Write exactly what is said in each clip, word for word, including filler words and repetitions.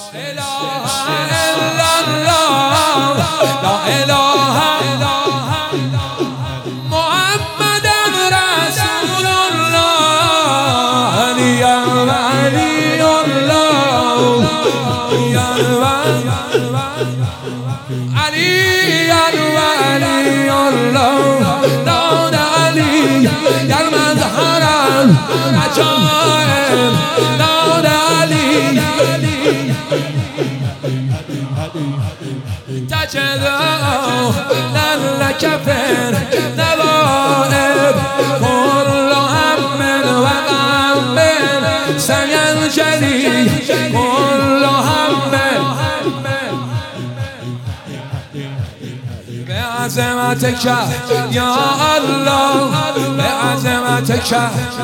تجدوا لك فر نوائب كل هم وغم سينجلي كل هم بعظمتك يا الله بعظمتك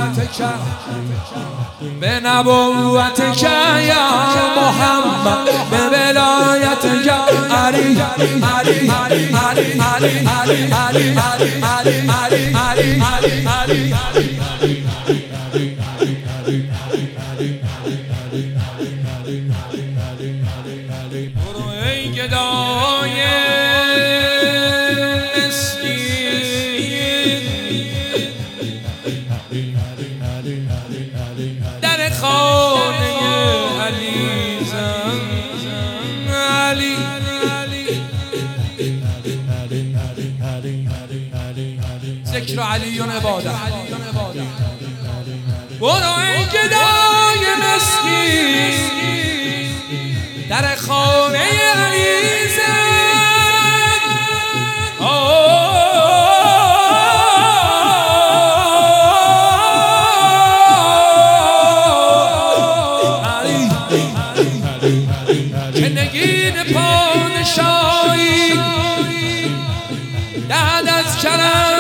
بنبوتك يا محمد بولايتك علي علي علي علي علي علي علي علي علي علي علي برو ای گدای در خانه علی زن علی ذکر علی عبادت برو ای گدای مسکین در خانه علی زن که نگین پادشاهی دهد از کرم